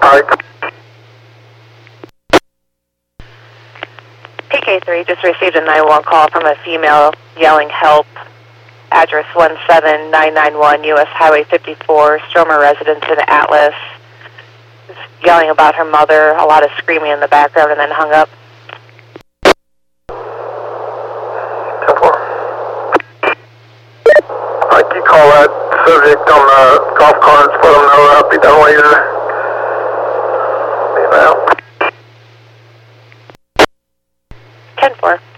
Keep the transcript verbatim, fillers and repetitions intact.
Pike. P K three just received a nine one one call from a female yelling help. Address one seven nine nine one U S Highway fifty-four, Stromer residence in Atlas. Just yelling about her mother, a lot of screaming in the background, and then hung up. ten four. Alright, you call that subject on the golf carts, let them know I'll be done later. Leave out. ten four.